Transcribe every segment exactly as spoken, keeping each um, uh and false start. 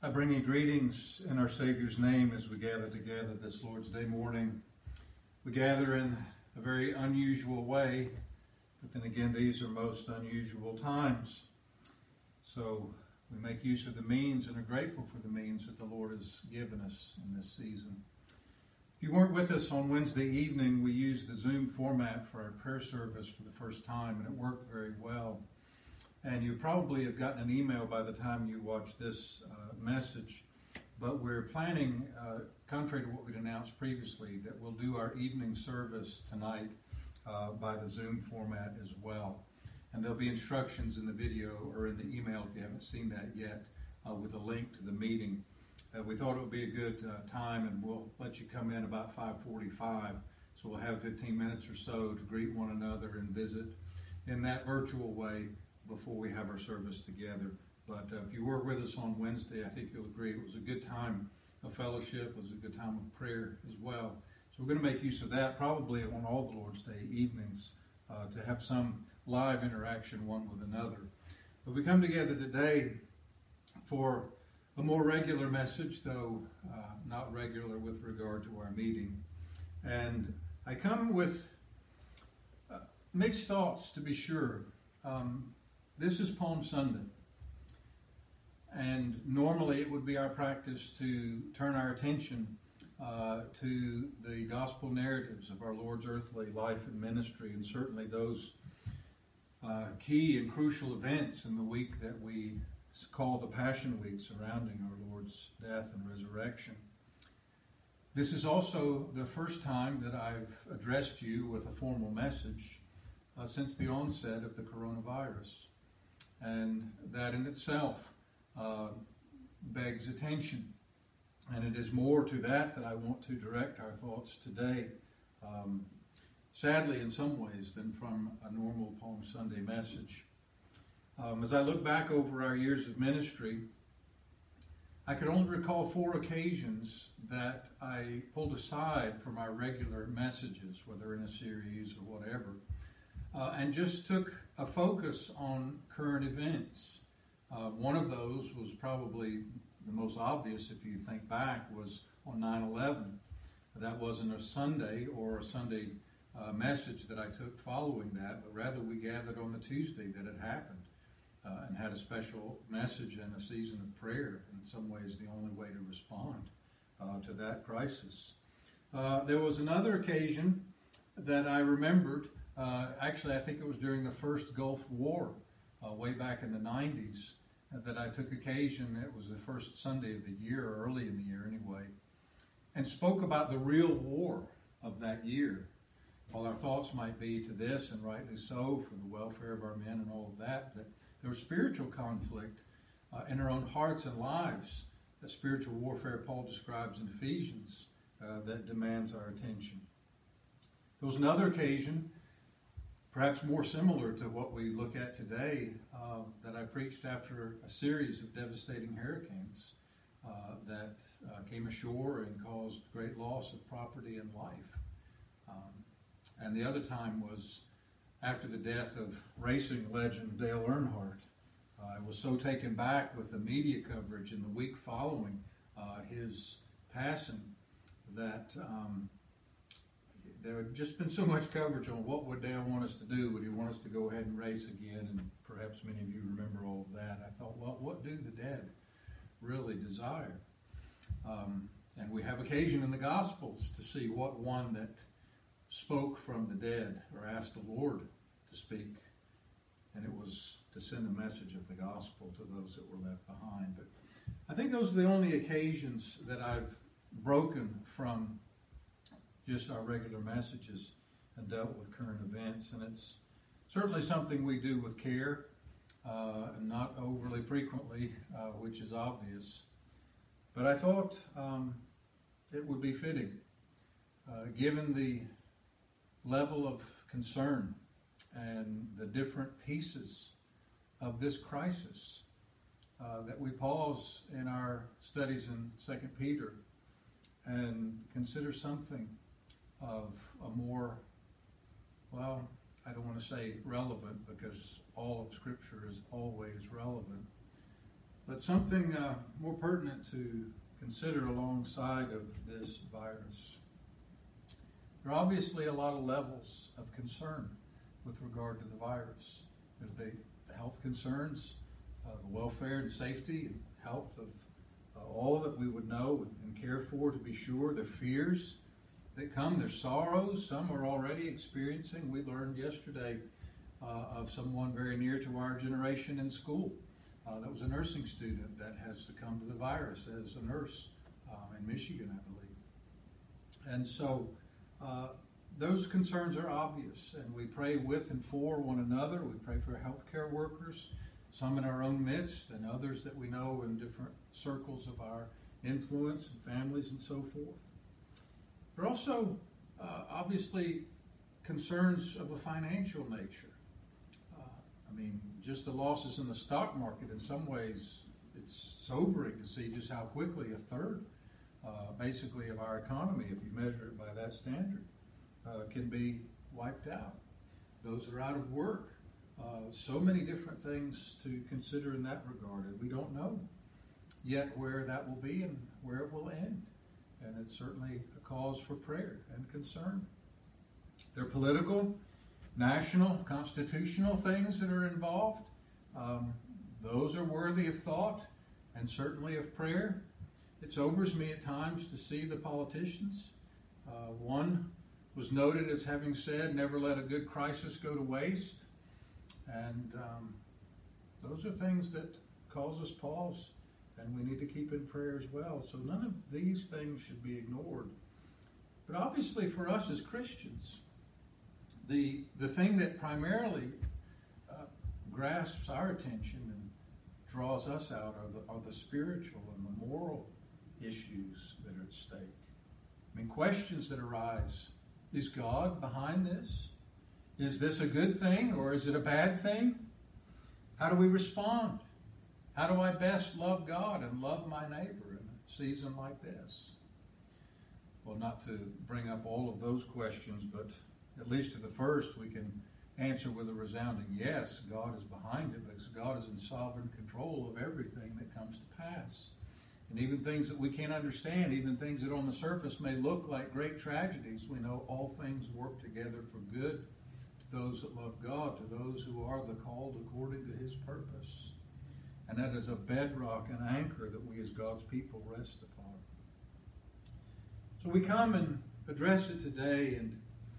I bring you greetings in our Savior's name as we gather together this Lord's Day morning. We gather in a very unusual way, but then again, these are most unusual times. So we make use of the means and are grateful for the means that the Lord has given us in this season. If you weren't with us on Wednesday evening, we used the Zoom format for our prayer service for the first time, and it worked very well. And you probably have gotten an email by the time you watch this uh, message. But we're planning, uh, contrary to what we'd announced previously, that we'll do our evening service tonight uh, by the Zoom format as well. And there'll be instructions in the video or in the email if you haven't seen that yet uh, with a link to the meeting. Uh, we thought it would be a good uh, time, and we'll let you come in about five forty-five. So we'll have fifteen minutes or so to greet one another and visit in that virtual way before we have our service together. But uh, if you were with us on Wednesday, I think you'll agree it was a good time of fellowship. It was a good time of prayer as well. So we're going to make use of that probably on all the Lord's Day evenings uh, to have some live interaction one with another. But we come together today for a more regular message, though uh, not regular with regard to our meeting. And I come with uh, mixed thoughts, to be sure. Um, This is Palm Sunday, and normally it would be our practice to turn our attention uh, to the gospel narratives of our Lord's earthly life and ministry, and certainly those uh, key and crucial events in the week that we call the Passion Week surrounding our Lord's death and resurrection. This is also the first time that I've addressed you with a formal message uh, since the onset of the coronavirus. And that in itself uh, begs attention. And it is more to that that I want to direct our thoughts today. Um, sadly, in some ways, than from a normal Palm Sunday message. Um, as I look back over our years of ministry, I could only recall four occasions that I pulled aside from our regular messages, whether in a series or whatever, Uh, and just took a focus on current events. Uh, one of those was probably the most obvious, if you think back, was on nine eleven. That wasn't a Sunday or a Sunday uh, message that I took following that, but rather we gathered on the Tuesday that it happened uh, and had a special message and a season of prayer, in some ways the only way to respond uh, to that crisis. Uh, there was another occasion that I remembered. Uh, actually, I think it was during the first Gulf War, uh, way back in the nineties, uh, that I took occasion, it was the first Sunday of the year, or early in the year anyway, and spoke about the real war of that year. While our thoughts might be to this, and rightly so, for the welfare of our men and all of that, that there was spiritual conflict uh, in our own hearts and lives, that spiritual warfare Paul describes in Ephesians, uh, that demands our attention. There was another occasion, perhaps more similar to what we look at today, uh, that I preached after a series of devastating hurricanes uh, that uh, came ashore and caused great loss of property and life. Um, and the other time was after the death of racing legend Dale Earnhardt. Uh, I was so taken back with the media coverage in the week following uh, his passing that um, there had just been so much coverage on what would Dale want us to do. Would he want us to go ahead and race again? And perhaps many of you remember all of that. I thought, well, what do the dead really desire? Um, and we have occasion in the Gospels to see what one that spoke from the dead or asked the Lord to speak. And it was to send a message of the gospel to those that were left behind. But I think those are the only occasions that I've broken from just our regular messages and dealt with current events. And it's certainly something we do with care uh, and not overly frequently, uh, which is obvious. But I thought um, it would be fitting, uh, given the level of concern and the different pieces of this crisis, uh, that we pause in our studies in Second Peter and consider something of a more, well, I don't want to say relevant, because all of Scripture is always relevant, But something uh, more pertinent to consider alongside of this virus. There are obviously a lot of levels of concern with regard to the virus. There's the, the health concerns, uh, the welfare and safety and health of uh, all that we would know and care for, to be sure. The fears that come, their sorrows, some are already experiencing. We learned yesterday uh, of someone very near to our generation in school. Uh, that was a nursing student that has succumbed to the virus as a nurse um, in Michigan, I believe. And so uh, those concerns are obvious, and we pray with and for one another. We pray for healthcare workers, some in our own midst, and others that we know in different circles of our influence and families and so forth. There are also uh, obviously concerns of a financial nature. I mean, just the losses in the stock market, in some ways, it's sobering to see just how quickly a third, uh, basically, of our economy, if you measure it by that standard, uh, can be wiped out. Those that are out of work, uh, so many different things to consider in that regard. And we don't know yet where that will be and where it will end. And it's certainly a cause for prayer and concern. They're political, national, constitutional things that are involved. Um, those are worthy of thought and certainly of prayer. It sobers me at times to see the politicians. Uh, one was noted as having said, "Never let a good crisis go to waste." And um, those are things that cause us pause, and we need to keep in prayer as well. So none of these things should be ignored. But obviously for us as Christians, The the thing that primarily uh, grasps our attention and draws us out are the, are the spiritual and the moral issues that are at stake. I mean, questions that arise. Is God behind this? Is this a good thing or is it a bad thing? How do we respond? How do I best love God and love my neighbor in a season like this? Well, not to bring up all of those questions, but at least to the first, we can answer with a resounding yes. God is behind it because God is in sovereign control of everything that comes to pass. And even things that we can't understand, even things that on the surface may look like great tragedies, we know all things work together for good to those that love God, to those who are the called according to His purpose. And that is a bedrock and anchor that we as God's people rest upon. So we come and address it today, and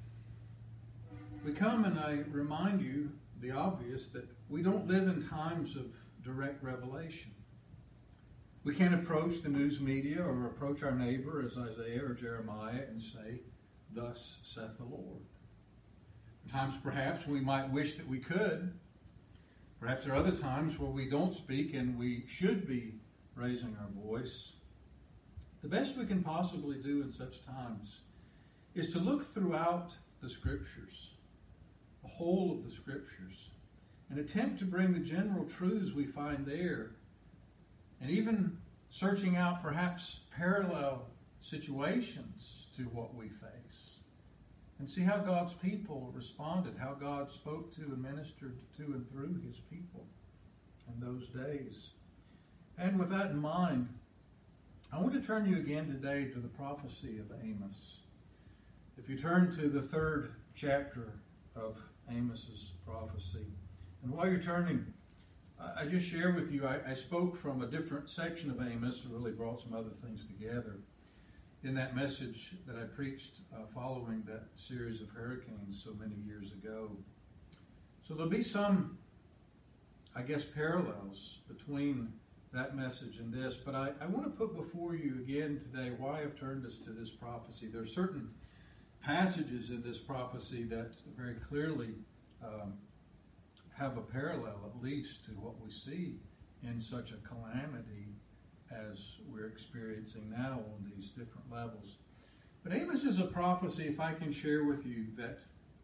we come and I remind you the obvious, that we don't live in times of direct revelation. We can't approach the news media or approach our neighbor as Isaiah or Jeremiah and say, "Thus saith the Lord." At times perhaps we might wish that we could. Perhaps there are other times where we don't speak and we should be raising our voice. The best we can possibly do in such times is to look throughout the Scriptures, the whole of the Scriptures, and attempt to bring the general truths we find there, and even searching out perhaps parallel situations to what we face, and see how God's people responded, how God spoke to and ministered to and through His people in those days. And with that in mind, I want to turn you again today to the prophecy of Amos. If you turn to the third chapter of Amos's prophecy, and while you're turning, I just share with you, I, I spoke from a different section of Amos, and really brought some other things together in that message that I preached uh, following that series of hurricanes so many years ago. So there'll be some, I guess, parallels between that message and this, but I, I want to put before you again today why I've turned us to this prophecy. There are certain passages in this prophecy that very clearly um, have a parallel, at least, to what we see in such a calamity as we're experiencing now on these different levels. But Amos is a prophecy, if I can share with you, that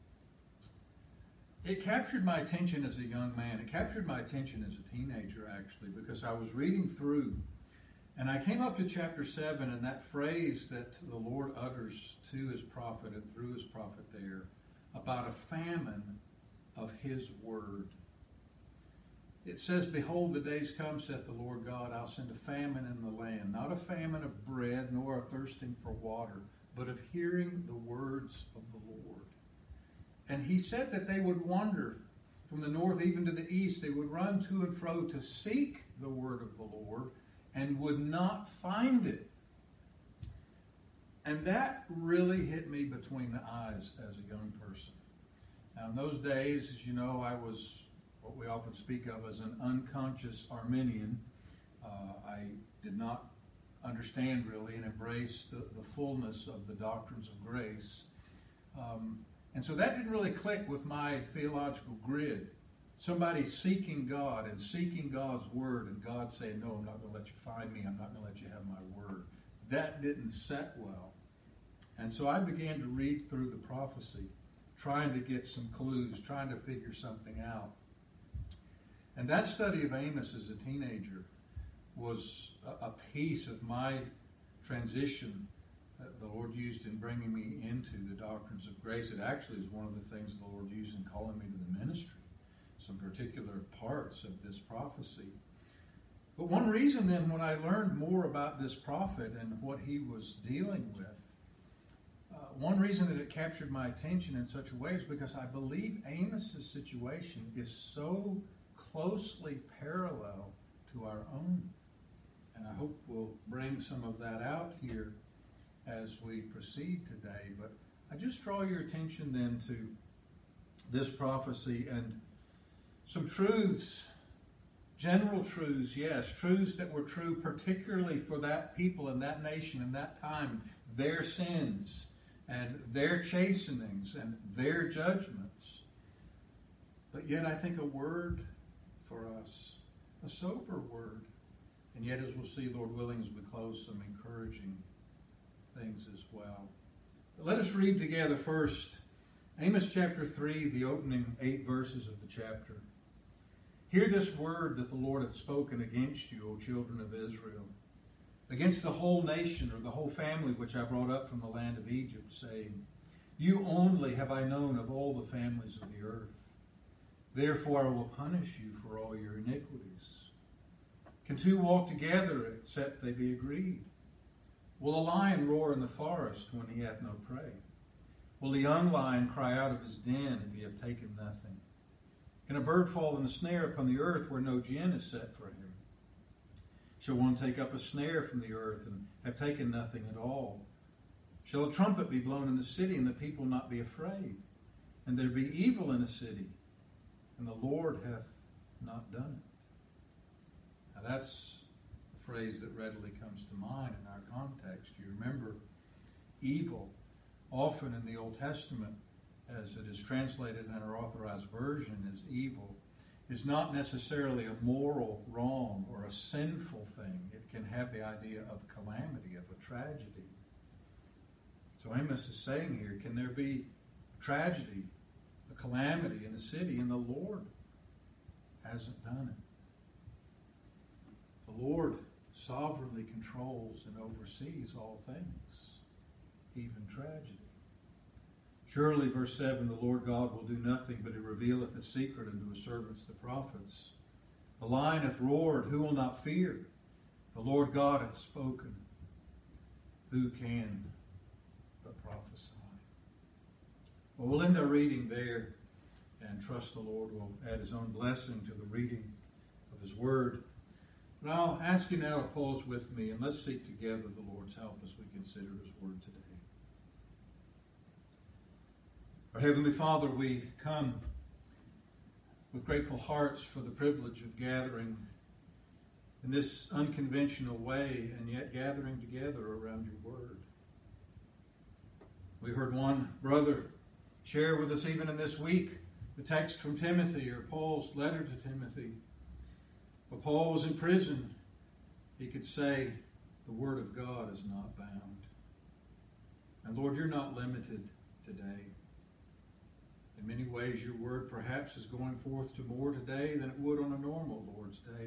it captured my attention as a young man. It captured my attention as a teenager, actually, because I was reading through, and I came up to chapter seven, and that phrase that the Lord utters to His prophet and through His prophet there about a famine of His word. It says, behold, the days come, saith the Lord God, I'll send a famine in the land, not a famine of bread, nor a thirsting for water, but of hearing the words of the Lord. And he said that they would wander from the north even to the east. They would run to and fro to seek the word of the Lord and would not find it. And that really hit me between the eyes as a young person. Now, in those days, as you know, I was what we often speak of as an unconscious Arminian. Uh, I did not understand really and embrace the, the fullness of the doctrines of grace. Um, and so that didn't really click with my theological grid. Somebody seeking God and seeking God's word, and God saying, no, I'm not going to let you find me. I'm not going to let you have my word. That didn't set well. And so I began to read through the prophecy, trying to get some clues, trying to figure something out. And that study of Amos as a teenager was a, a piece of my transition that the Lord used in bringing me into the doctrines of grace. It actually is one of the things the Lord used in calling me to the ministry, some particular parts of this prophecy. But one reason then, when I learned more about this prophet and what he was dealing with, uh, one reason that it captured my attention in such a way is because I believe Amos's situation is so closely parallel to our own. And I hope we'll bring some of that out here as we proceed today. But I just draw your attention then to this prophecy and some truths, general truths, yes, truths that were true particularly for that people and that nation and that time, their sins and their chastenings and their judgments. But yet I think a word for us, a sober word. And yet, as we'll see, Lord willing, as we close, some encouraging things as well. But let us read together first Amos chapter three, the opening eight verses of the chapter. Hear this word that the Lord hath spoken against you, O children of Israel, against the whole nation or the whole family which I brought up from the land of Egypt, saying, you only have I known of all the families of the earth. Therefore I will punish you for all your iniquities. Can two walk together except they be agreed? Will a lion roar in the forest when he hath no prey? Will the young lion cry out of his den if he have taken nothing? Can a bird fall in a snare upon the earth where no gin is set for him? Shall one take up a snare from the earth and have taken nothing at all? Shall a trumpet be blown in the city and the people not be afraid? And there be evil in a city, and the Lord hath not done it. Now that's a phrase that readily comes to mind in our context. You remember, evil, often in the Old Testament, as it is translated in our authorized version as evil, is not necessarily a moral wrong or a sinful thing. It can have the idea of calamity, of a tragedy. So Amos is saying here, can there be tragedy, a calamity in a city, and the Lord hasn't done it? The Lord sovereignly controls and oversees all things, even tragedy. Surely, verse seven, the Lord God will do nothing, but he revealeth a secret unto his servants the prophets. The lion hath roared, who will not fear? The Lord God hath spoken, who can but prophesy? Well, we'll end our reading there and trust the Lord will add his own blessing to the reading of his word. But I'll ask you now to pause with me and let's seek together the Lord's help as we consider his word today. Our Heavenly Father, we come with grateful hearts for the privilege of gathering in this unconventional way and yet gathering together around your word. We heard one brother share with us even in this week the text from Timothy, or Paul's letter to Timothy. While Paul was in prison, he could say, the word of God is not bound. And Lord, you're not limited today. In many ways, your word perhaps is going forth to more today than it would on a normal Lord's Day.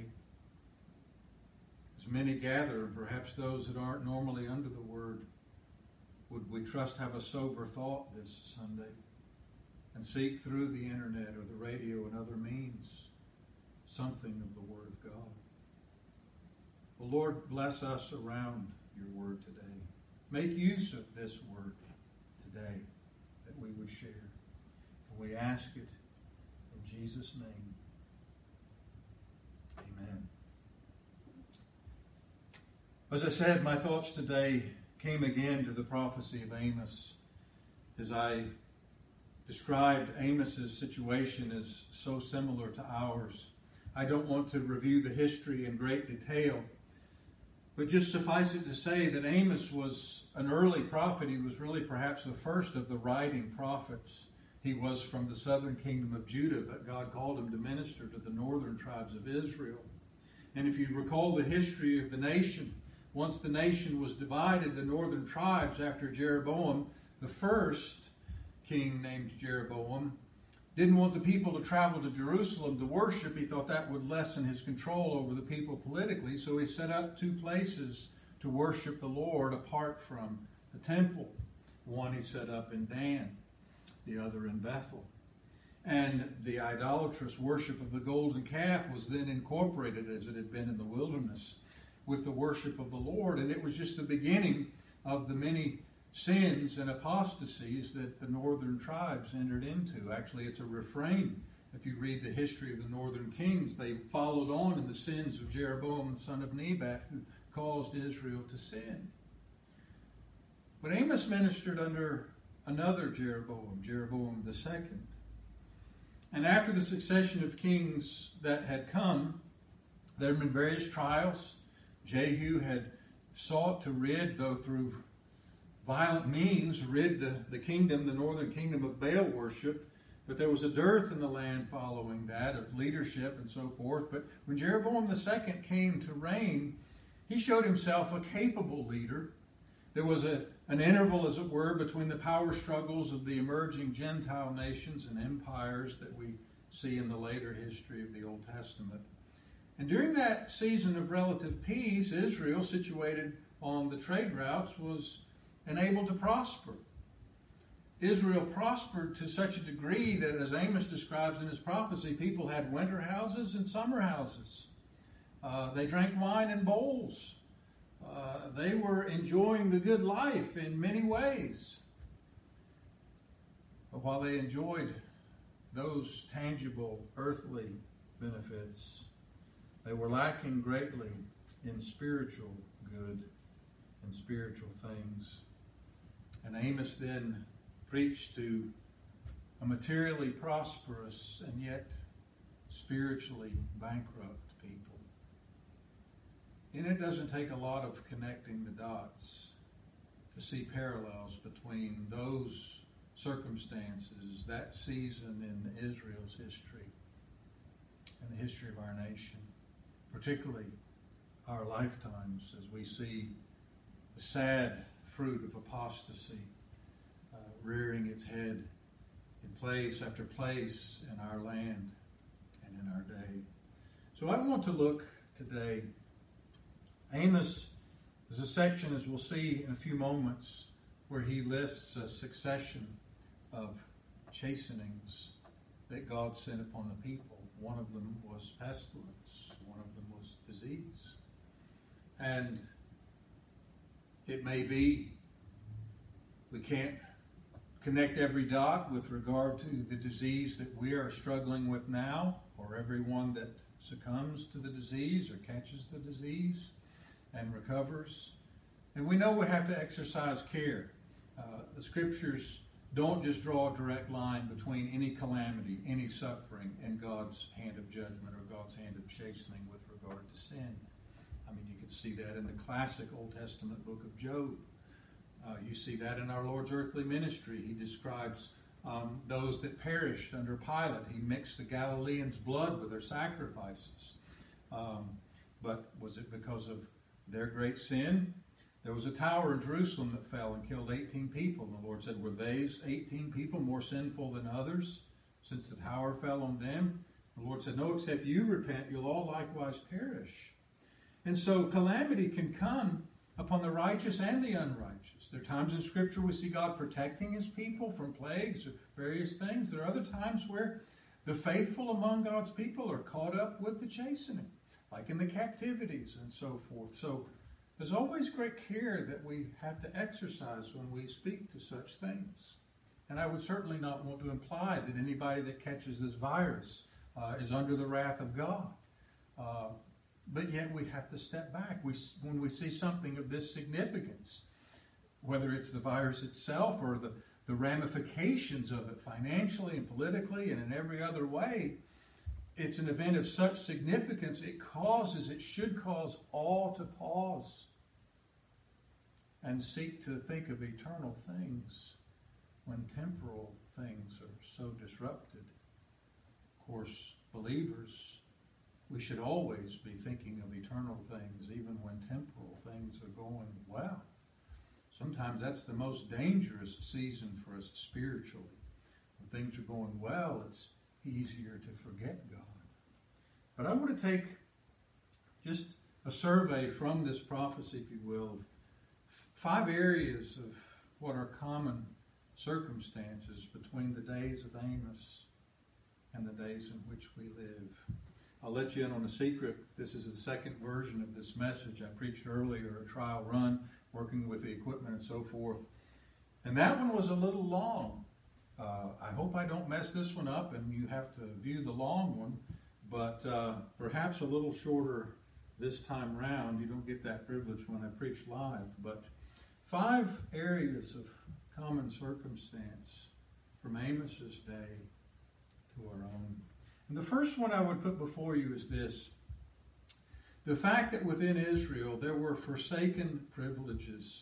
As many gather, and perhaps those that aren't normally under the word, would we trust have a sober thought this Sunday and seek through the internet or the radio and other means something of the Word of God. Well, Lord, bless us around your Word today. Make use of this Word today that we would share. And we ask it in Jesus' name. Amen. As I said, my thoughts today came again to the prophecy of Amos. As I described Amos's situation as so similar to ours. I don't want to review the history in great detail, but just suffice it to say that Amos was an early prophet. He was really perhaps the first of the writing prophets. He was from the southern kingdom of Judah, but God called him to minister to the northern tribes of Israel. And if you recall the history of the nation, once the nation was divided, the northern tribes after Jeroboam, the first king named Jeroboam, didn't want the people to travel to Jerusalem to worship. He thought that would lessen his control over the people politically, so he set up two places to worship the Lord apart from the temple. One he set up in Dan, the other in Bethel. And the idolatrous worship of the golden calf was then incorporated, as it had been in the wilderness, with the worship of the Lord. And it was just the beginning of the many sins and apostasies that the northern tribes entered into. Actually, it's a refrain. If you read the history of the northern kings, they followed on in the sins of Jeroboam, the son of Nebat, who caused Israel to sin. But Amos ministered under another Jeroboam, Jeroboam the second. And after the succession of kings that had come, there had been various trials. Jehu had sought to rid, though through violent means, rid the, the kingdom, the northern kingdom, of Baal worship. But there was a dearth in the land following that of leadership and so forth. But when Jeroboam the second came to reign, he showed himself a capable leader. There was a, an interval, as it were, between the power struggles of the emerging Gentile nations and empires that we see in the later history of the Old Testament. And during that season of relative peace, Israel, situated on the trade routes, was enabled to prosper. Israel prospered to such a degree that, as Amos describes in his prophecy, people had winter houses and summer houses. Uh, they drank wine in bowls. Uh, they were enjoying the good life in many ways. But while they enjoyed those tangible earthly benefits, they were lacking greatly in spiritual good and spiritual things. And Amos then preached to a materially prosperous and yet spiritually bankrupt people. And it doesn't take a lot of connecting the dots to see parallels between those circumstances, that season in Israel's history, and the history of our nation, particularly our lifetimes, as we see the sad fruit of apostasy uh, rearing its head in place after place in our land and in our day. So I want to look today. Amos is a section, as we'll see in a few moments, where he lists a succession of chastenings that God sent upon the people. One of them was pestilence. One of them was disease. And it may be we can't connect every dot with regard to the disease that we are struggling with now, or everyone that succumbs to the disease or catches the disease and recovers. And we know we have to exercise care. Uh, the scriptures don't just draw a direct line between any calamity, any suffering, and God's hand of judgment or God's hand of chastening with regard to sin. I mean, you could see that in the classic Old Testament book of Job. Uh, you see that in our Lord's earthly ministry. He describes um, those that perished under Pilate. He mixed the Galileans' blood with their sacrifices. Um, but was it because of their great sin? There was a tower in Jerusalem that fell and killed eighteen people. And the Lord said, were these eighteen people more sinful than others, since the tower fell on them? The Lord said, no, except you repent, you'll all likewise perish. And so calamity can come upon the righteous and the unrighteous. There are times in Scripture we see God protecting His people from plagues or various things. There are other times where The faithful among God's people are caught up with the chastening, like in the captivities and so forth. So there's always great care that we have to exercise when we speak to such things. And I would certainly not want to imply that anybody that catches this virus uh, is under the wrath of God. Uh, but yet we have to step back. We, when we see something of this significance, whether it's the virus itself or the, the ramifications of it financially and politically and in every other way, it's an event of such significance, it causes, it should cause all to pause and seek to think of eternal things when temporal things are so disrupted. Of course, believers, we should always be thinking of eternal things, even when temporal things are going well. Sometimes that's the most dangerous season for us spiritually. When things are going well, it's easier to forget God. But I want to take just a survey from this prophecy, if you will, of five areas of what are common circumstances between the days of Amos and the days in which we live. I'll let you in on a secret. This is the second version of this message. I preached earlier, a trial run, working with the equipment and so forth. And that one was a little long. Uh, I hope I don't mess this one up and you have to view the long one, but uh, perhaps a little shorter this time round. You don't get that privilege when I preach live. But five areas of common circumstance from Amos's day to our own. And the first one I would put before you is this: the fact that within Israel there were forsaken privileges.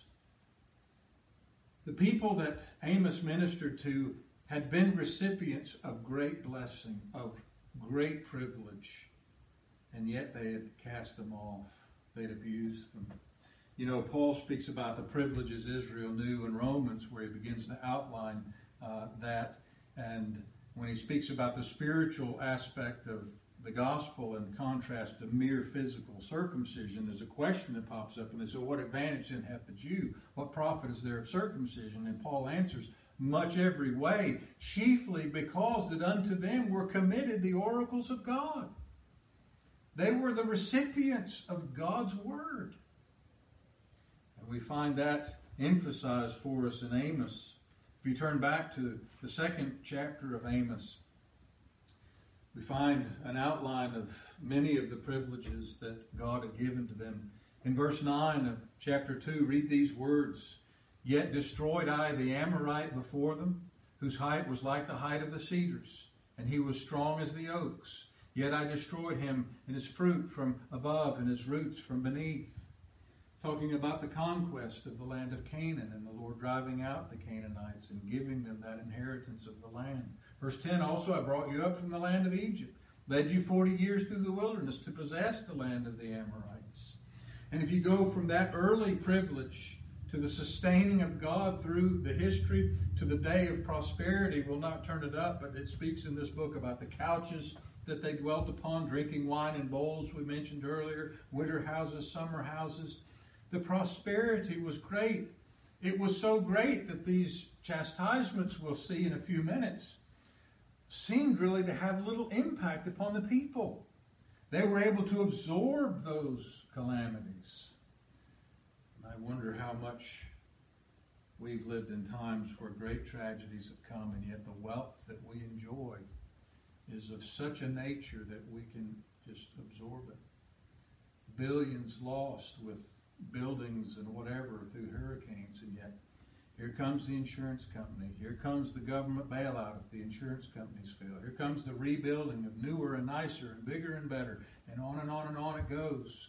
The people that Amos ministered to had been recipients of great blessing, of great privilege, and yet they had cast them off. They'd abused them. You know, Paul speaks about the privileges Israel knew in Romans, where he begins to outline uh, that. And when he speaks about the spiritual aspect of the gospel in contrast to mere physical circumcision, there's a question that pops up, and they say, what advantage then hath the Jew? What profit is there of circumcision? And Paul answers, much every way, chiefly because that unto them were committed the oracles of God. They were the recipients of God's word. And we find that emphasized for us in Amos. If you turn back to the second chapter of Amos, we find an outline of many of the privileges that God had given to them. In verse nine of chapter two, read these words: Yet destroyed I the Amorite before them, whose height was like the height of the cedars, and he was strong as the oaks. Yet I destroyed him in his fruit from above and his roots from beneath. Talking about the conquest of the land of Canaan and the Lord driving out the Canaanites and giving them that inheritance of the land. Verse ten, also I brought you up from the land of Egypt, led you forty years through the wilderness to possess the land of the Amorites. And if you go from that early privilege to the sustaining of God through the history to the day of prosperity, we'll not turn it up, but it speaks in this book about the couches that they dwelt upon, drinking wine in bowls we mentioned earlier, winter houses, summer houses. The prosperity was great. It was so great that these chastisements we'll see in a few minutes seemed really to have little impact upon the people. They were able to absorb those calamities. And I wonder how much we've lived in times where great tragedies have come, and yet the wealth that we enjoy is of such a nature that we can just absorb it. Billions lost with buildings and whatever through hurricanes, and yet here comes the insurance company. Here comes the government bailout if the insurance companies fail. Here comes the rebuilding of newer and nicer and bigger and better, and on and on and on it goes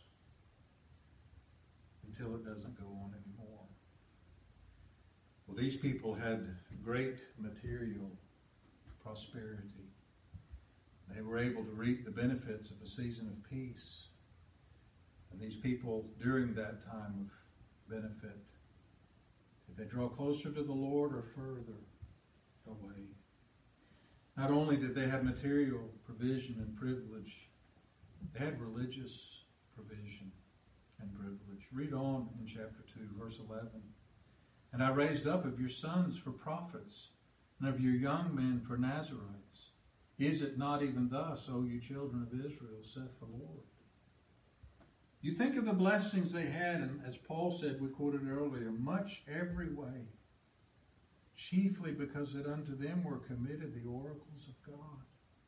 until it doesn't go on anymore. Well, these people had great material prosperity. They were able to reap the benefits of a season of peace. And these people, during that time of benefit, did they draw closer to the Lord or further away? Not only did they have material provision and privilege, they had religious provision and privilege. Read on in chapter two, verse eleven. And I raised up of your sons for prophets, and of your young men for Nazarites. Is it not even thus, O you children of Israel, saith the Lord? You think of the blessings they had, and as Paul said, we quoted earlier, much every way, chiefly because that unto them were committed the oracles of God.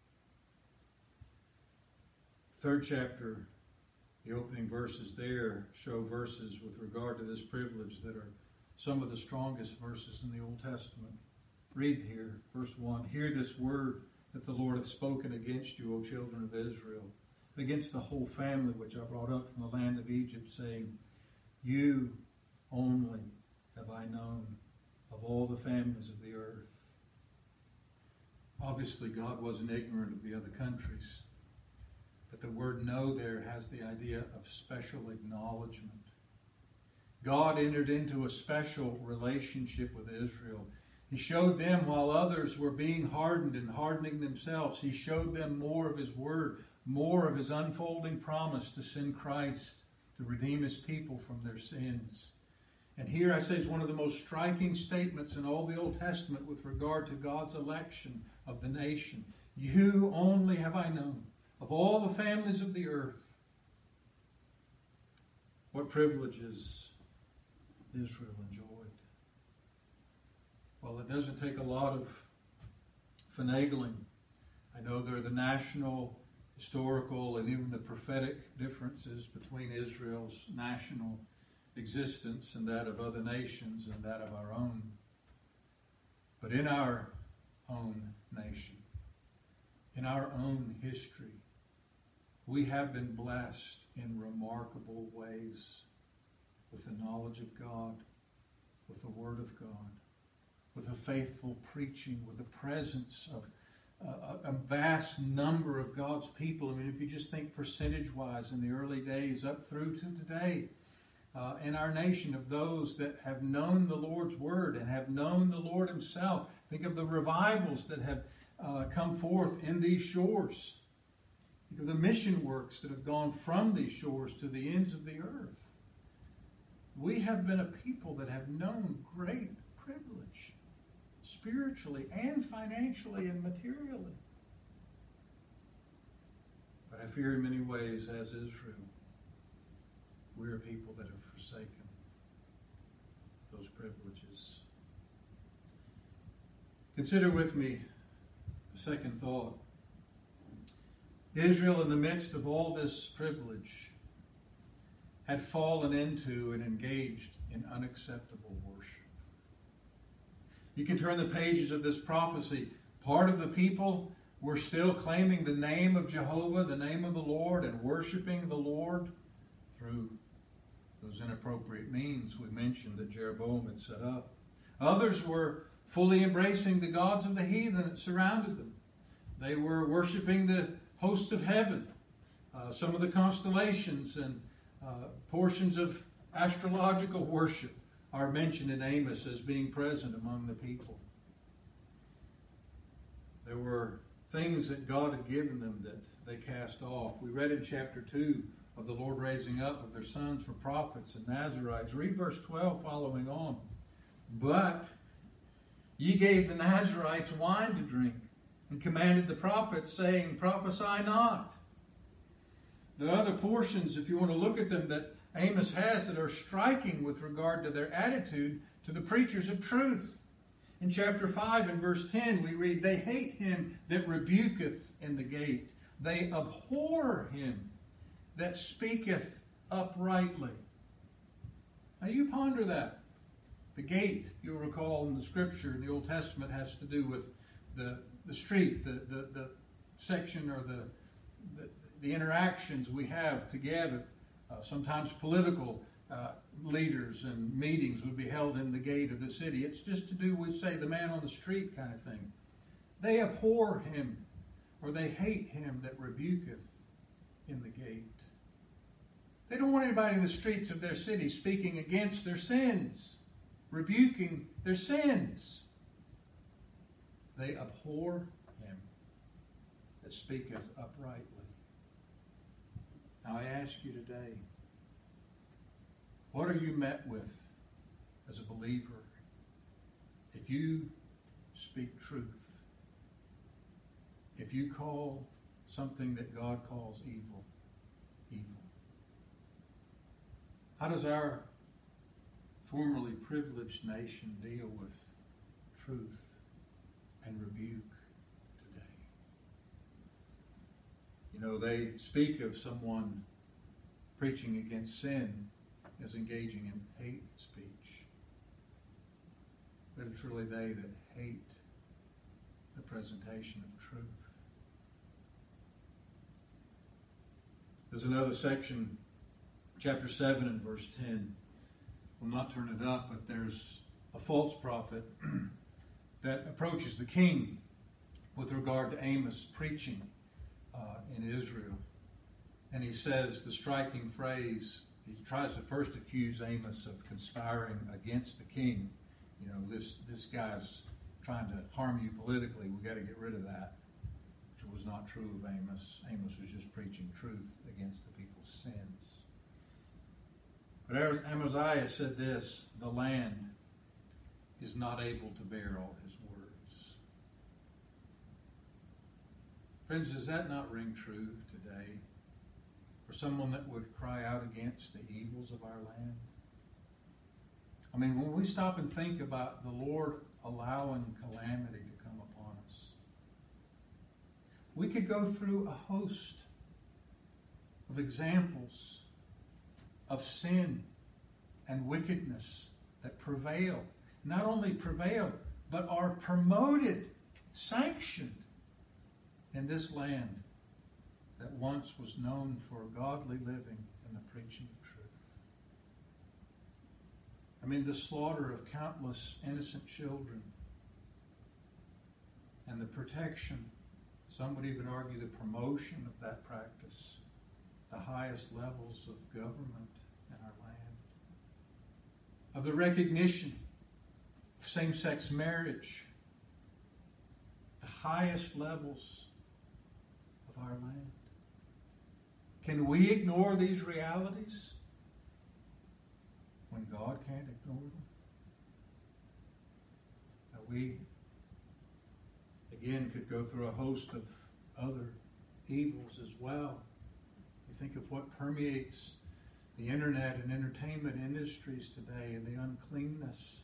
Third chapter, the opening verses there show verses with regard to this privilege that are some of the strongest verses in the Old Testament. Read here, verse one. Hear this word that the Lord hath spoken against you, O children of Israel, against the whole family which I brought up from the land of Egypt, saying, you only have I known of all the families of the earth. Obviously, God wasn't ignorant of the other countries. But the word know there has the idea of special acknowledgement. God entered into a special relationship with Israel. He showed them while others were being hardened and hardening themselves. He showed them more of His word, more of His unfolding promise to send Christ to redeem His people from their sins. And here I say is one of the most striking statements in all the Old Testament with regard to God's election of the nation. You only have I known of all the families of the earth. What privileges Israel enjoyed. Well, it doesn't take a lot of finagling. I know there are the national, historical, and even the prophetic differences between Israel's national existence and that of other nations and that of our own. But in our own nation, in our own history, we have been blessed in remarkable ways with the knowledge of God, with the Word of God, with a faithful preaching, with the presence of a, a vast number of God's people. I mean, if you just think percentage-wise in the early days up through to today, uh, in our nation, of those that have known the Lord's Word and have known the Lord Himself. Think of the revivals that have uh, come forth in these shores. Think of the mission works that have gone from these shores to the ends of the earth. We have been a people that have known great privilege, spiritually and financially and materially. But I fear in many ways, as Israel, we are people that have forsaken those privileges. Consider with me a second thought. Israel, in the midst of all this privilege, had fallen into and engaged in unacceptable worship. You can turn the pages of this prophecy. Part of the people were still claiming the name of Jehovah, the name of the Lord, and worshiping the Lord through those inappropriate means we mentioned that Jeroboam had set up. Others were fully embracing the gods of the heathen that surrounded them. They were worshiping the hosts of heaven, uh, some of the constellations and uh, portions of astrological worship are mentioned in Amos as being present among the people. There were things that God had given them that they cast off. We read in chapter two of the Lord raising up of their sons for prophets and Nazarites. Read verse twelve following on. But ye gave the Nazarites wine to drink, and commanded the prophets, saying, prophesy not. There are other portions, if you want to look at them, that Amos has that are striking with regard to their attitude to the preachers of truth. In chapter five and verse ten, we read, they hate him that rebuketh in the gate. They abhor him that speaketh uprightly. Now you ponder that. The gate, you'll recall in the Scripture, in the Old Testament, has to do with the, the street, the, the, the section or the, the, the interactions we have together. Uh, sometimes political uh, leaders and meetings would be held in the gate of the city. It's just to do with, say, the man on the street kind of thing. They abhor him, or they hate him that rebuketh in the gate. They don't want anybody in the streets of their city speaking against their sins, rebuking their sins. They abhor him that speaketh uprightly. Now I ask you today, what are you met with as a believer if you speak truth? if you call something that God calls evil, evil. How does our formerly privileged nation deal with truth and rebuke today? You know, they speak of someone preaching against sin as engaging in hate speech. But it's really they that hate the presentation of truth. There's another section, chapter seven and verse ten. We'll not turn it up, but there's a false prophet that approaches the king with regard to Amos preaching uh, in Israel. And he says the striking phrase, he tries to first accuse Amos of conspiring against the king. You know, this, this guy's trying to harm you politically. We've got to get rid of that, which was not true of Amos. Amos was just preaching truth against the people's sins. But Amaziah said this, the land is not able to bear all his words. Friends, does that not ring true today? For someone that would cry out against the evils of our land? I mean, when we stop and think about the Lord allowing calamity to come upon us, we could go through a host of examples of sin and wickedness that prevail. Not only prevail, but are promoted, sanctioned in this land that once was known for godly living and the preaching of truth. I mean, the slaughter of countless innocent children and the protection, some would even argue the promotion of that practice, the highest levels of government in our land, of the recognition of same-sex marriage, the highest levels of our land. Can we ignore these realities when God can't ignore them? Now we, again, could go through a host of other evils as well. You think of what permeates the internet and entertainment industries today and the uncleanness.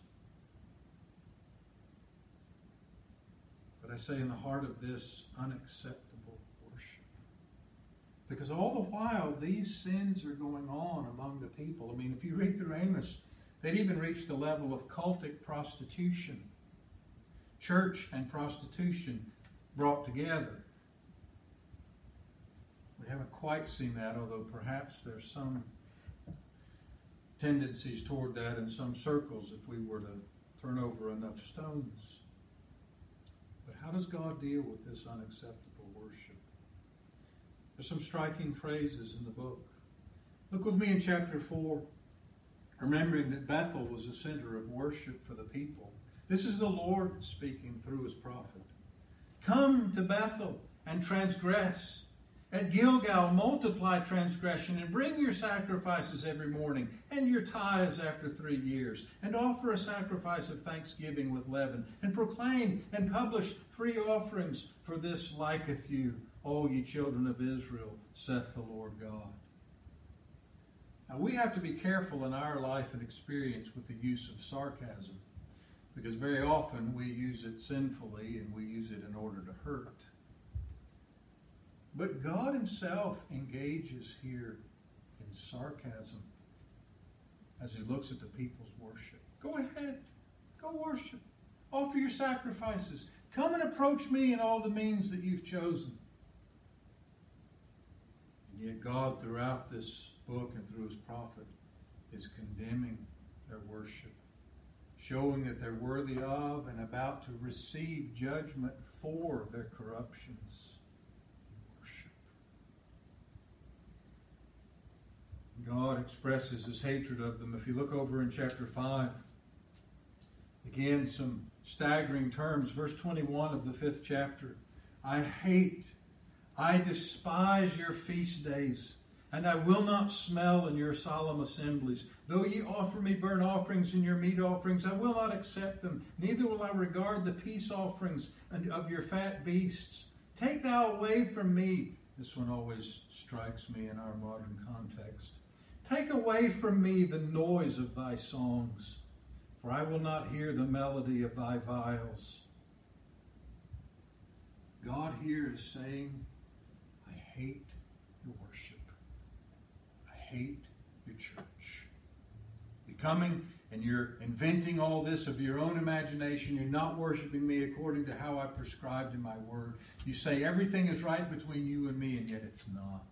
But I say in the heart of this, unacceptable worship. Because all the while, these sins are going on among the people. I mean, if you read through Amos, they'd even reached the level of cultic prostitution. Church and prostitution brought together. We haven't quite seen that, although perhaps there's some tendencies toward that in some circles if we were to turn over enough stones. But how does God deal with this unacceptable worship? There's some striking phrases in the book. Look with me in chapter four, remembering that Bethel was the center of worship for the people. This is the Lord speaking through his prophet. Come to Bethel and transgress. At Gilgal, multiply transgression and bring your sacrifices every morning and your tithes after three years, and offer a sacrifice of thanksgiving with leaven, and proclaim and publish free offerings, for this liketh you, all ye children of Israel, saith the Lord God. Now we have to be careful in our life and experience with the use of sarcasm, because very often we use it sinfully and we use it in order to hurt. But God himself engages here in sarcasm as he looks at the people's worship. Go ahead. Go worship. Offer your sacrifices. Come and approach me in all the means that you've chosen. And yet God, throughout this book and through his prophet, is condemning their worship, showing that they're worthy of and about to receive judgment for their corruptions. God expresses his hatred of them. If you look over in chapter five, again, some staggering terms. Verse twenty-one of the fifth chapter. I hate, I despise your feast days, and I will not smell in your solemn assemblies. Though ye offer me burnt offerings and your meat offerings, I will not accept them. Neither will I regard the peace offerings of your fat beasts. Take thou away from me. This one always strikes me in our modern context. Take away from me the noise of thy songs, for I will not hear the melody of thy viols. God here is saying, I hate your worship. I hate your church. You're coming and you're inventing all this of your own imagination. You're not worshiping me according to how I prescribed in my word. You say everything is right between you and me, and yet it's not.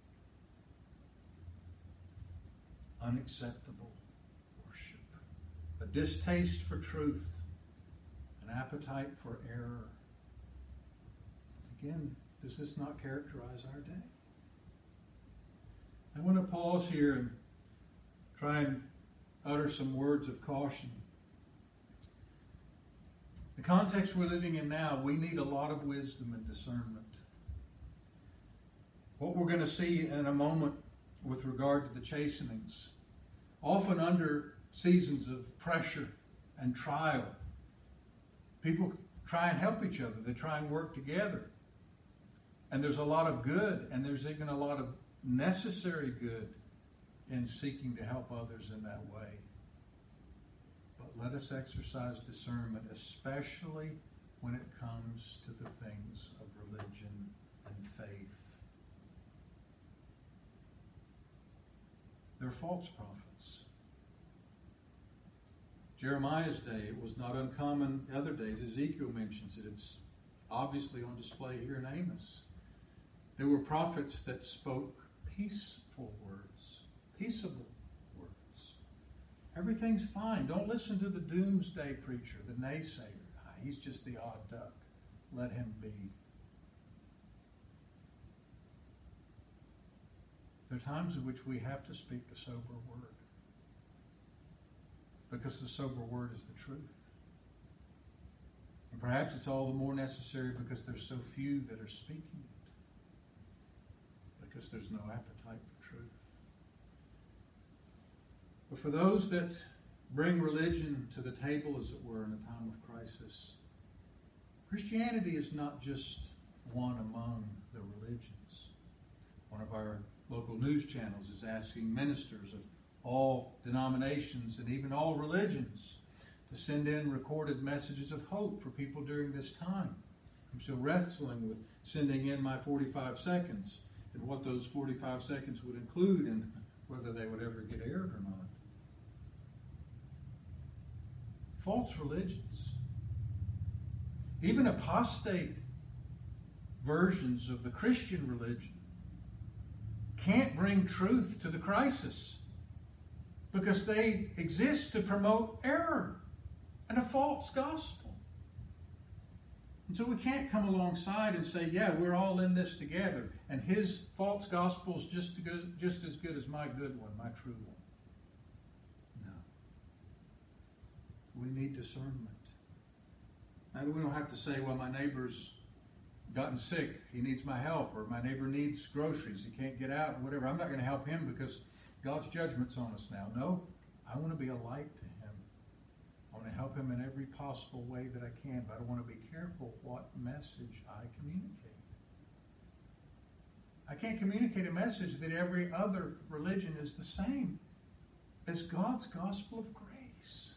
Unacceptable worship. A distaste for truth. An appetite for error. Again, does this not characterize our day? I want to pause here and try and utter some words of caution. The context we're living in now, we need a lot of wisdom and discernment. What we're going to see in a moment with regard to the chastenings, often under seasons of pressure and trial, people try and help each other. They try and work together. And there's a lot of good, and there's even a lot of necessary good in seeking to help others in that way. But let us exercise discernment, especially when it comes to the things of religion and faith. They're false prophets. Jeremiah's day, it was not uncommon. Other days, Ezekiel mentions it. It's obviously on display here in Amos. There were prophets that spoke peaceful words, peaceable words. Everything's fine. Don't listen to the doomsday preacher, the naysayer. Ah, he's just the odd duck. Let him be. There are times in which we have to speak the sober word, because the sober word is the truth. And perhaps it's all the more necessary because there's so few that are speaking it, because there's no appetite for truth. But for those that bring religion to the table, as it were, in a time of crisis, Christianity is not just one among the religions. One of our local news channels is asking ministers of all denominations and even all religions to send in recorded messages of hope for people during this time. I'm still wrestling with sending in my forty-five seconds and what those forty-five seconds would include and whether they would ever get aired or not. False religions, even apostate versions of the Christian religion, can't bring truth to the crisis because they exist to promote error and a false gospel. And so we can't come alongside and say, yeah, we're all in this together, and his false gospel is just, good, just as good as my good one, my true one. No. We need discernment. Maybe we don't have to say, well, my neighbor's gotten sick, he needs my help, or my neighbor needs groceries, he can't get out, or whatever. I'm not going to help him because God's judgment's on us now. No, I want to be a light to him. I want to help him in every possible way that I can, but I want to be careful what message I communicate. I can't communicate a message that every other religion is the same as God's gospel of grace.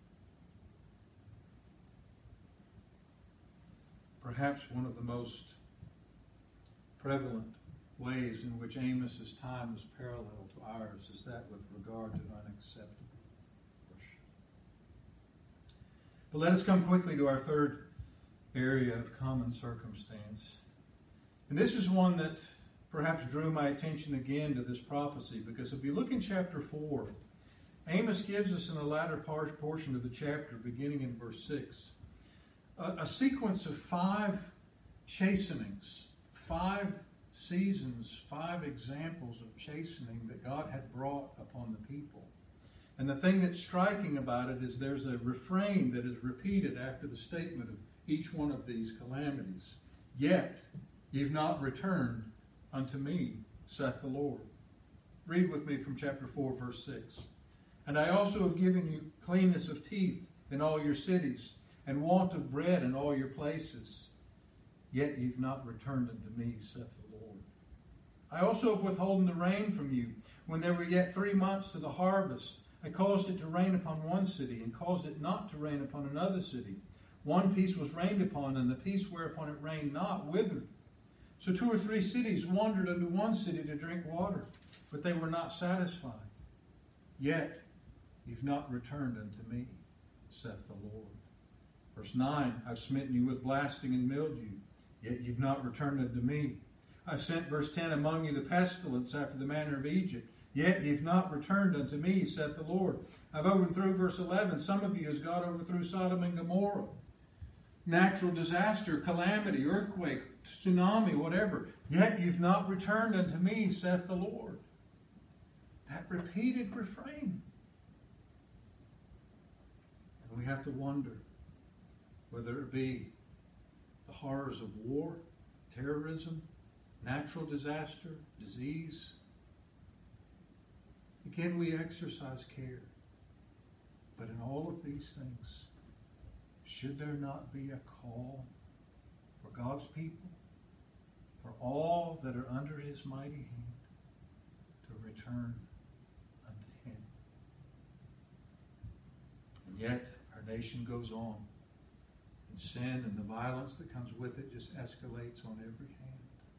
Perhaps one of the most prevalent ways in which Amos's time is parallel to ours is that with regard to unacceptable worship. But let us come quickly to our third area of common circumstance. And this is one that perhaps drew my attention again to this prophecy, because if you look in chapter four, Amos gives us in the latter part, portion of the chapter, beginning in verse six, a, a sequence of five chastenings, five seasons, five examples of chastening that God had brought upon the people. And the thing that's striking about it is there's a refrain that is repeated after the statement of each one of these calamities. Yet you've not returned unto me, saith the Lord. Read with me from chapter four, verse six. And I also have given you cleanness of teeth in all your cities, and want of bread in all your places. yet you've not returned unto me, saith the Lord. I also have withholden the rain from you, when there were yet three months to the harvest. I caused it to rain upon one city, and caused it not to rain upon another city. One piece was rained upon, and the piece whereupon it rained not withered. So two or three cities wandered unto one city to drink water, but they were not satisfied. Yet you've not returned unto me, saith the Lord. Verse nine, I've smitten you with blasting and mildew, yet you've not returned unto me. I've sent, verse ten, among you the pestilence after the manner of Egypt, yet you've not returned unto me, saith the Lord. I've overthrew, verse eleven, some of you as God overthrew Sodom and Gomorrah. Natural disaster, calamity, earthquake, tsunami, whatever. Yet you've not returned unto me, saith the Lord. That repeated refrain. And we have to wonder whether it be the horrors of war, terrorism, natural disaster, disease. Again, we exercise care. But in all of these things, should there not be a call for God's people, for all that are under his mighty hand, to return unto him? And yet, our nation goes on. And sin and the violence that comes with it just escalates on every hand.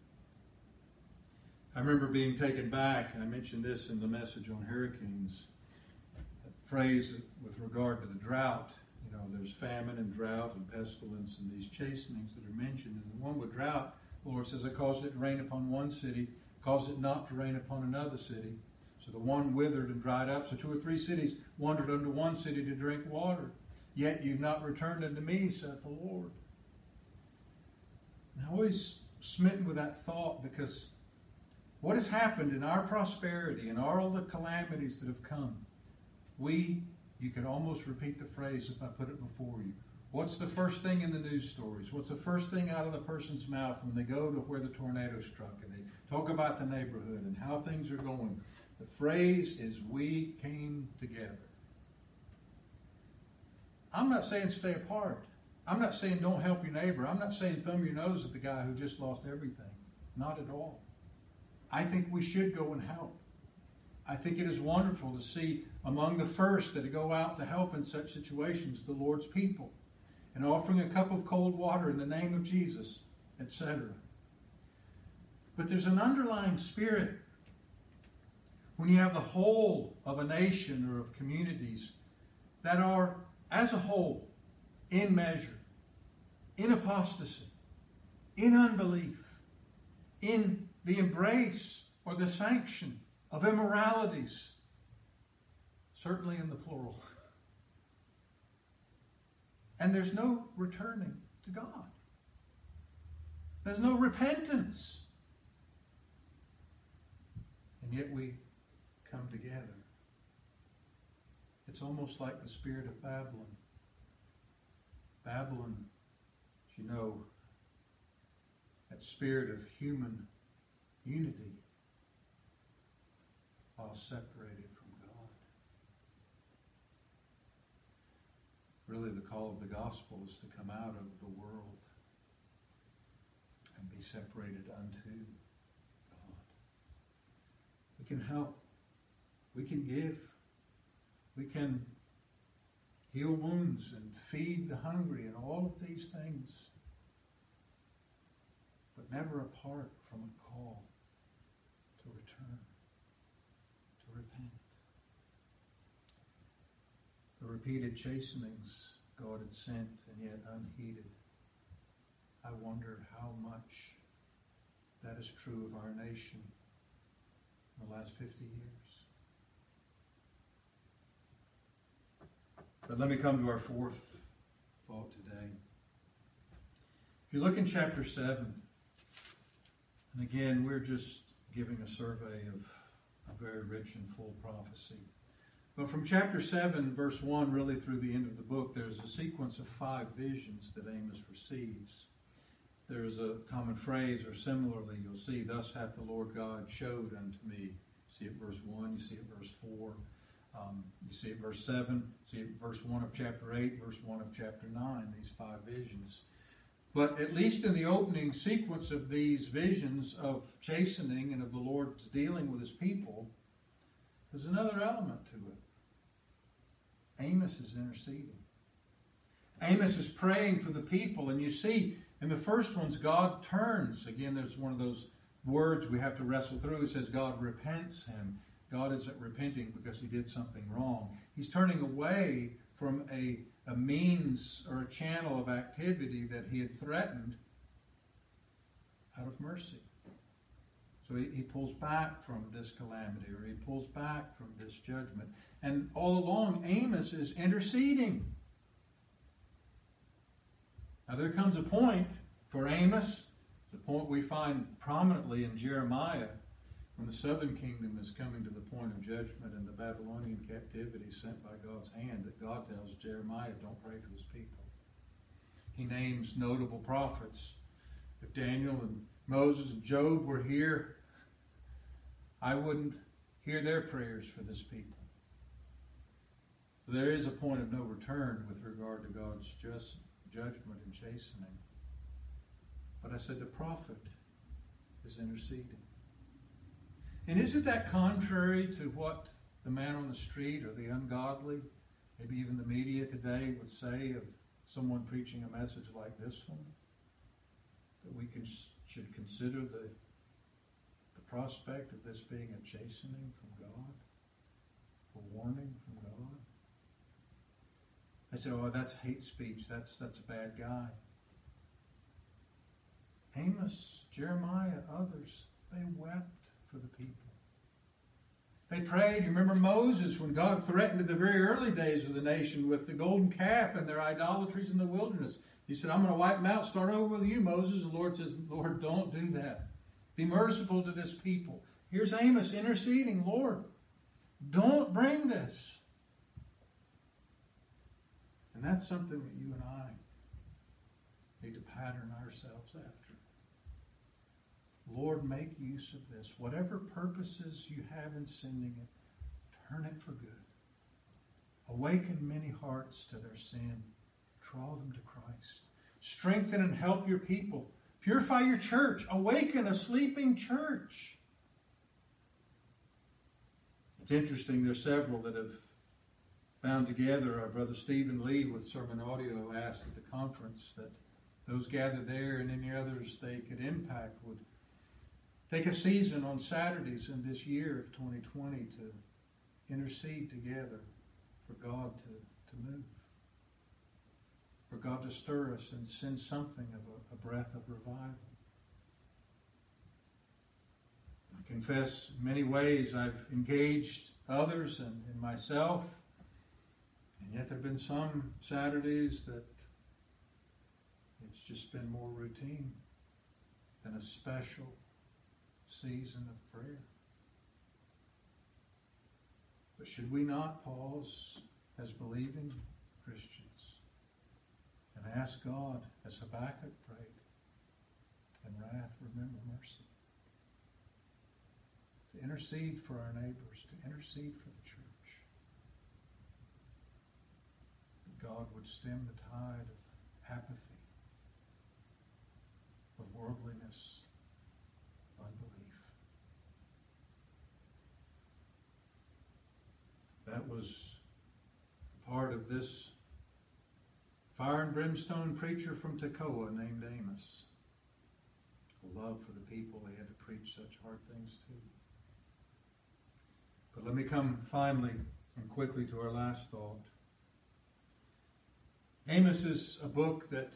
I remember being taken back. I mentioned this in the message on hurricanes. A phrase with regard to the drought. You know, there's famine and drought and pestilence and these chastenings that are mentioned. And the one with drought, the Lord says, I caused it to rain upon one city, caused it not to rain upon another city. So the one withered and dried up. So two or three cities wandered unto one city to drink water. Yet you've not returned unto me, saith the Lord. And I always smitten with that thought, because what has happened in our prosperity and all the calamities that have come, we, you could almost repeat the phrase if I put it before you. What's the first thing in the news stories? What's the first thing out of the person's mouth when they go to where the tornado struck and they talk about the neighborhood and how things are going? The phrase is, we came together. I'm not saying stay apart. I'm not saying don't help your neighbor. I'm not saying thumb your nose at the guy who just lost everything. Not at all. I think we should go and help. I think it is wonderful to see among the first that go out to help in such situations the Lord's people, and offering a cup of cold water in the name of Jesus, et cetera. But there's an underlying spirit when you have the whole of a nation or of communities that are, as a whole, in measure, in apostasy, in unbelief, in the embrace or the sanction of immoralities, certainly in the plural. And there's no returning to God. There's no repentance. And yet we come together. It's almost like the spirit of Babylon. Babylon, as you know, that spirit of human unity while separated from God. Really, the call of the gospel is to come out of the world and be separated unto God. We can help. We can give. We can heal wounds and feed the hungry and all of these things, but never apart from a call to return, to repent. The repeated chastenings God had sent and yet unheeded. I wonder how much that is true of our nation in the last fifty years. But let me come to our fourth thought today. If you look in chapter seven, and again, we're just giving a survey of a very rich and full prophecy. But from chapter seven, verse one, really through the end of the book, there's a sequence of five visions that Amos receives. There's a common phrase, or similarly, you'll see, thus hath the Lord God showed unto me. You see it verse one, you see it verse four. Um, you see it verse seven, see it verse one of chapter eight, verse one of chapter nine, these five visions. But at least in the opening sequence of these visions of chastening and of the Lord's dealing with his people, there's another element to it. Amos is interceding. Amos is praying for the people, and you see in the first ones, God turns. Again, there's one of those words we have to wrestle through. It says God repents him. God isn't repenting because he did something wrong. He's turning away from a, a means or a channel of activity that he had threatened out of mercy. So he, he pulls back from this calamity, or he pulls back from this judgment. And all along, Amos is interceding. Now there comes a point for Amos, the point we find prominently in Jeremiah, when the southern kingdom is coming to the point of judgment and the Babylonian captivity sent by God's hand, that God tells Jeremiah, don't pray for his people. He names notable prophets. If Daniel and Moses and Job were here, I wouldn't hear their prayers for this people. There is a point of no return with regard to God's just judgment and chastening. But I said the prophet is interceding. And isn't that contrary to what the man on the street or the ungodly, maybe even the media today, would say of someone preaching a message like this one? That we can, should consider the, the prospect of this being a chastening from God, a warning from God. I said, oh, that's hate speech. That's, that's a bad guy. Amos, Jeremiah, others, they wept for the people. They prayed. You remember Moses, when God threatened in the very early days of the nation with the golden calf and their idolatries in the wilderness. He said, I'm going to wipe them out, start over with you, Moses. And the Lord says, Lord, don't do that. Be merciful to this people. Here's Amos interceding, Lord, don't bring this. And that's something that you and I need to pattern ourselves after. Lord, make use of this. Whatever purposes you have in sending it, turn it for good. Awaken many hearts to their sin. Draw them to Christ. Strengthen and help your people. Purify your church. Awaken a sleeping church. It's interesting, there's several that have bound together. Our brother Stephen Lee with Sermon Audio asked at the conference that those gathered there and any others they could impact would take a season on Saturdays in this year of twenty twenty to intercede together for God to, to move. For God to stir us and send something of a, a breath of revival. I confess in many ways I've engaged others and, and myself, and yet there have been some Saturdays that it's just been more routine than a special season of prayer. But should we not pause as believing Christians and ask God, as Habakkuk prayed, in wrath remember mercy, to intercede for our neighbors, to intercede for the church, that God would stem the tide of apathy, of worldliness, unbelief. That was part of this fire and brimstone preacher from Tekoa named Amos. A love for the people he had to preach such hard things to. But let me come finally and quickly to our last thought. Amos is a book that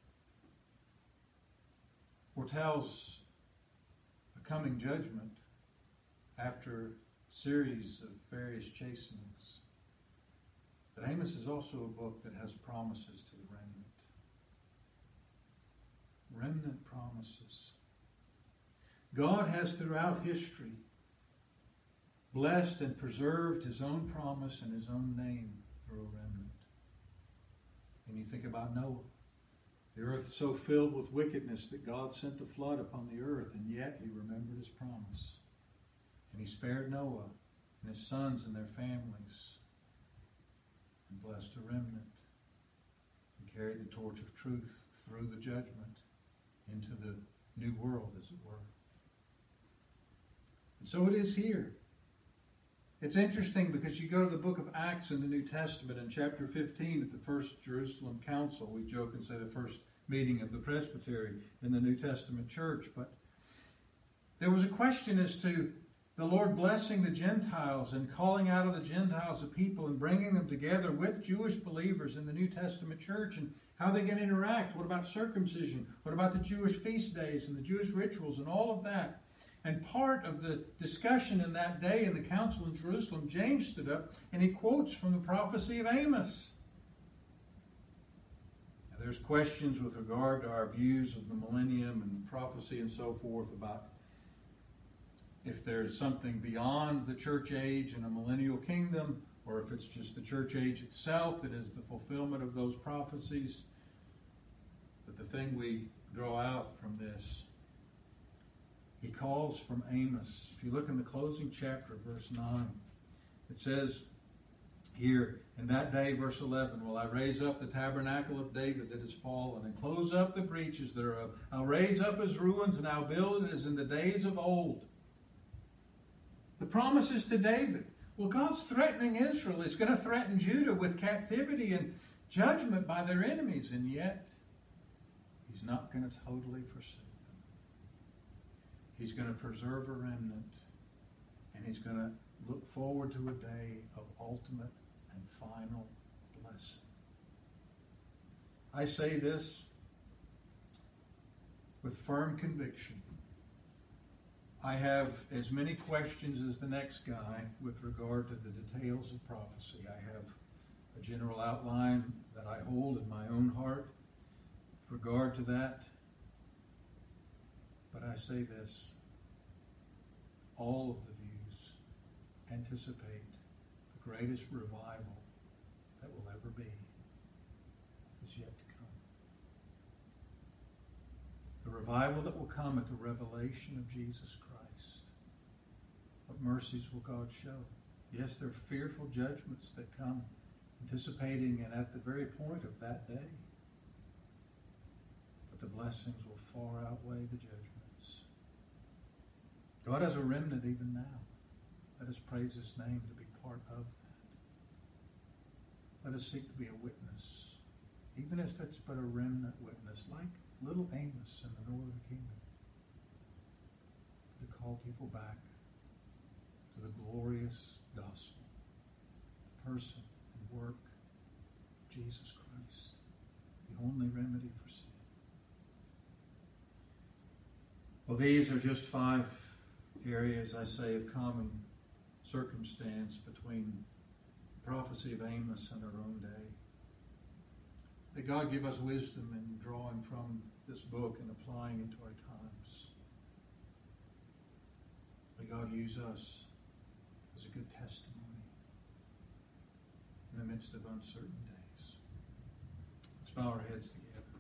foretells a coming judgment after a series of various chastenings. But Amos is also a book that has promises to the remnant. Remnant promises. God has throughout history blessed and preserved his own promise and his own name through a remnant. And you think about Noah. The earth so filled with wickedness that God sent the flood upon the earth, and yet he remembered his promise. And he spared Noah and his sons and their families, and blessed a remnant, and carried the torch of truth through the judgment into the new world, as it were. And so it is here. It's interesting because you go to the book of Acts in the New Testament, in chapter fifteen, at the first Jerusalem Council. We joke and say the first meeting of the presbytery in the New Testament church. But there was a question as to the Lord blessing the Gentiles and calling out of the Gentiles a people and bringing them together with Jewish believers in the New Testament church, and how they can interact. What about circumcision? What about the Jewish feast days and the Jewish rituals and all of that? And part of the discussion in that day in the council in Jerusalem, James stood up and he quotes from the prophecy of Amos. Now, there's questions with regard to our views of the millennium and prophecy and so forth about if there's something beyond the church age and a millennial kingdom, or if it's just the church age itself that is the fulfillment of those prophecies. But the thing we draw out from this, he calls from Amos. If you look in the closing chapter, verse nine, it says here, in that day, verse eleven, will I raise up the tabernacle of David that is fallen, and close up the breaches thereof. I'll raise up his ruins, and I'll build it as in the days of old. The promise is to David. Well, God's threatening Israel. He's going to threaten Judah with captivity and judgment by their enemies, and yet he's not going to totally forsake them. He's going to preserve a remnant, and he's going to look forward to a day of ultimate and final blessing. I say this with firm conviction. I have as many questions as the next guy with regard to the details of prophecy. I have a general outline that I hold in my own heart with regard to that. But I say this, all of the views anticipate the greatest revival that will ever be is yet to come. The revival that will come at the revelation of Jesus Christ. What mercies will God show? Yes, there are fearful judgments that come, anticipating and at the very point of that day. But the blessings will far outweigh the judgments. God has a remnant even now. Let us praise his name to be part of that. Let us seek to be a witness, even if it's but a remnant witness, like little Amos in the northern kingdom, to call people back to the glorious gospel, the person and work of Jesus Christ, the only remedy for sin. Well, these are just five areas, I say, of common circumstance between the prophecy of Amos and our own day. May God give us wisdom in drawing from this book and applying it to our times. May God use us as a good testimony in the midst of uncertain days. Let's bow our heads together.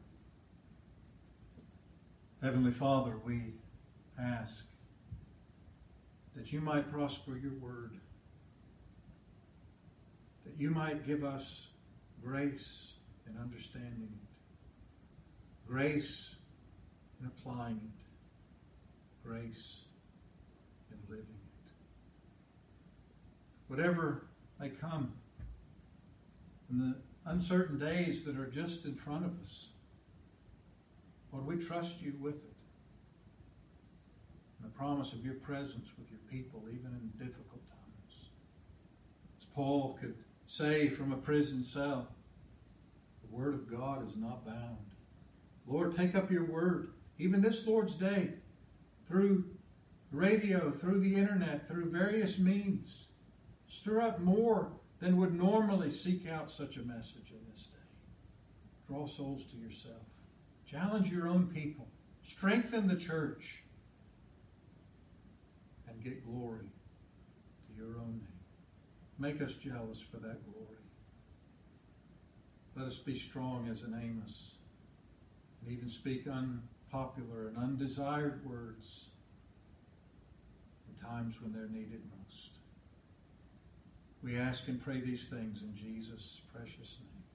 Heavenly Father, we ask that you might prosper your word, that you might give us grace in understanding it, grace in applying it, grace in living it. Whatever may come in the uncertain days that are just in front of us, Lord, we trust you with it. And the promise of your presence with your people, even in difficult times. As Paul could say from a prison cell, the word of God is not bound. Lord, take up your word, even this Lord's Day, through radio, through the internet, through various means. Stir up more than would normally seek out such a message in this day. Draw souls to yourself. Challenge your own people. Strengthen the church. And get glory to your own name. Make us jealous for that glory. Let us be strong as an Amos, and even speak unpopular and undesired words in times when they're needed most. We ask and pray these things in Jesus' precious name.